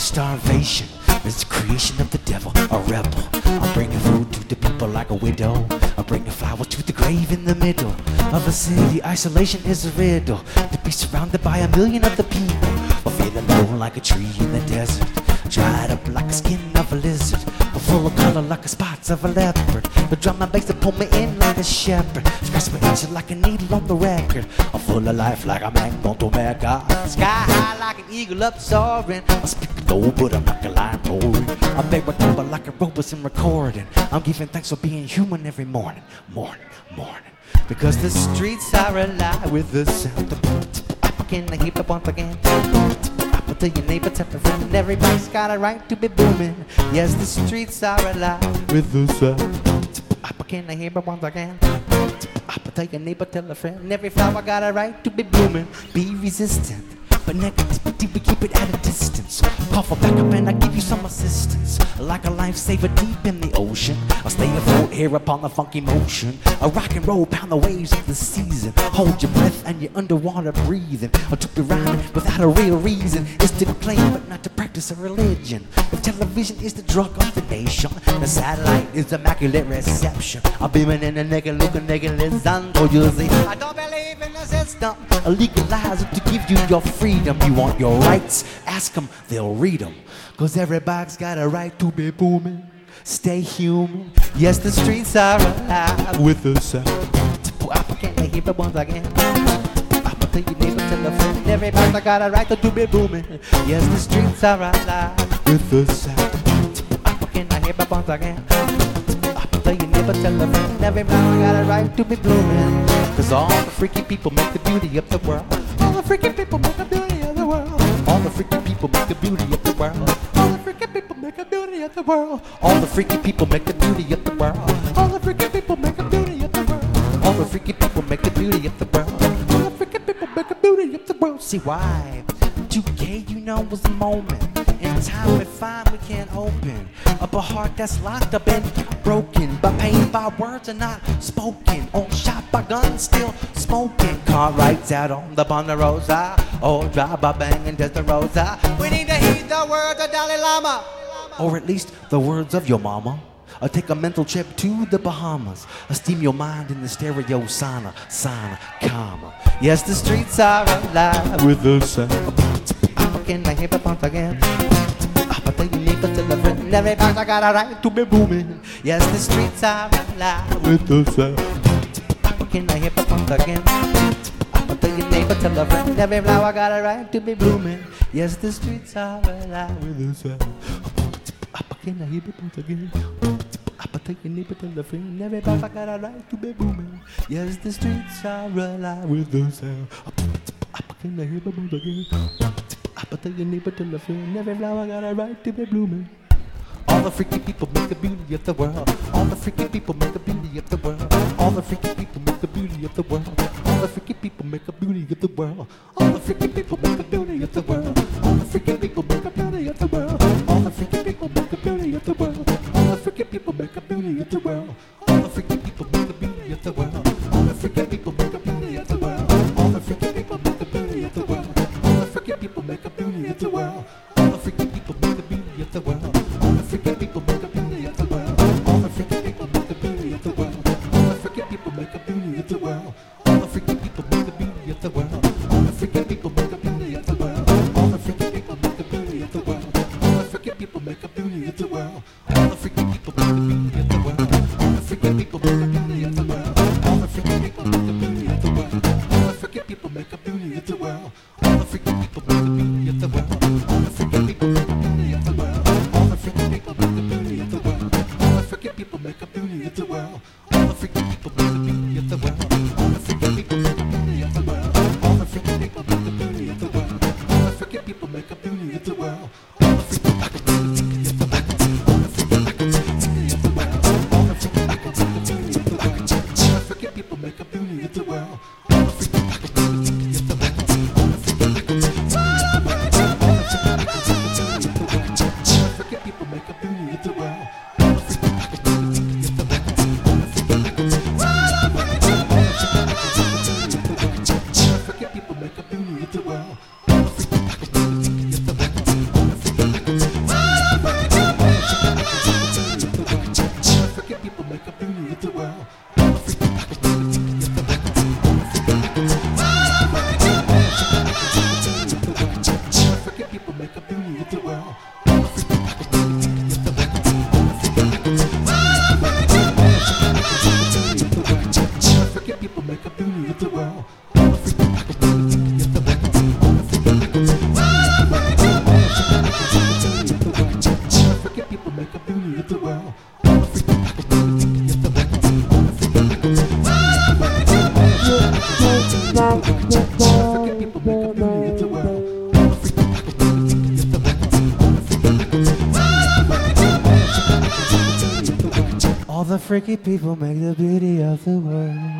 starvation is the creation of the devil, a rebel. I'm bringing food to the people like a widow. I'm bringing flowers to the grave in the middle of a city. Isolation is a riddle, to be surrounded by 1,000,000 other people, or feeling low like a tree in the desert, dried up like the skin of a lizard, or full of color like the spots of a leopard. The drum and bass that pull me in like a shepherd, scratch my itch like a needle on the record. I'm full of life like a man going to Mecca, sky high like an eagle up soaring. I speak low but I'm like a lion roaring. I beg my number like a robot in recording. I'm giving thanks for being human every morning, morning, morning. Because the streets are alive with the sound of can I heap up once again? Tell your neighbor, tell a friend, everybody's got a right to be booming. Yes, the streets are alive with the sound. Can I hear it once again? Tell your neighbor, tell a friend, every flower got a right to be blooming. Be resistant, but negativity we keep it at a distance. Call for backup and I give you some assistance, like a lifesaver deep in the ocean. I'll stay afloat here upon the funky motion. A rock and roll, pound the waves of the season. Hold your breath and you're underwater breathing. I took you rhyming without a real reason. It's to claim but not to practice a religion. If television is the drug of the nation, the satellite is immaculate reception. I'm beaming in the naked, looking naked, so you see, I don't believe in the system. Legalize it to give you your freedom. You want your rights? Ask them, they'll read them. Cause everybody's got a right to be booming. Stay human. Yes, the streets are alive with the sound. Can I hear it once again? Tell your neighbor, tell a friend, everybody's got a right to be booming. Yes, the streets are alive with the sound. Can I hear it once again? Tell your neighbor, tell a friend, everybody got a right to be blooming. Cause all the freaky people make the beauty of the world. All the freaky people make the beauty of the world. All the freaky people make the beauty of the world. All the freaky people make the beauty of the world. All the freaky people make the beauty of the world. All the freaky people make the beauty of the world. All the freaky people make the beauty of the world. All the freaky people make the beauty of the world. See why? 2K, you know, was the moment. In time we find we can't open up a heart that's locked up and broken by pain, by words are not spoken. Or shot by guns, still smoking. Car rides out on the Ponderosa, or drive by banging Testarossa. We need to heed the words of Dalai Lama, or at least the words of your mama. Or take a mental trip to the Bahamas. Or steam your mind in the stereo sauna, calma. Yes, the streets are alive with the sound. Can I hear it once again? Tell your neighbor, tell a friend, everybody's got a right to be booming. Yes, the streets are alive with the sound. Can I hear it once again? Tell your neighbor, tell a friend, every flower got a right to be blooming. Yes, the streets are alive with the sound. Can I hear it once again? Tell your neighbor, tell a friend, everybody got a right to be booming. Yes, the streets are alive with the sound. Can I hear it once again? Tell your neighbor, tell a friend, every flower got a right to be blooming. All the freaky people make the beauty of the world. All the freaky people make the beauty of the world. All the freaky people make the beauty of the world. All the freaky people make the beauty of the world. All the freaky people make the beauty of the world. All the freaky people make the beauty of the world. All the freaky people make the beauty of the world. All the freaky people make the beauty of the world. All the freaky people make the beauty of the world. All the freaky people make the beauty of the world. All the freaky people make the beauty of the world. All the freaky people make the beauty of the world. All the freaky people make the beauty of the world. All the freaky people make the beauty of the world. All the freaky people make the beauty of the world. All the freaky people make the beauty of the world. All the freaky people make the beauty of the world. All the freaky people make the beauty of the world. All the freaky people make the beauty of the world. All the freaky people make the beauty of the world. All the freaky people make the beauty of the world. All the freaky people make the beauty of the world. All the freaky people make the beauty of the world. All the freaky people make the beauty of the world. All the freaky people make the beauty of the world. All the freaky people make the beauty of the world. All the freaky people make the beauty of the world. All the freaky people make the beauty of the world. All the freaky people make the beauty of the world. All the freaky people make the beauty of the world. All the freaky people make the beauty of the world. All the freaky people make the beauty of the world. All the freaky people make the beauty of the world. All the freaky people make the beauty of the world. All the freaky people make the beauty of the world. All the freaky people make the beauty of the world. All the freaky people make the beauty of the world. All the freaky people make the beauty of the world. People make a beauty of the world. All the freaky people make a beauty of the world. All the freaky people make a beauty of the world. All the freaky people make a beauty of the world. All the freaky people make a beauty of the world. All the freaky people make a beauty of the world. beauty of the world. African people make a beauty of the world. African people make a beauty of the world. African people make a beauty of the world. African people make a beauty of the world. All the freaky people make the beauty of the world.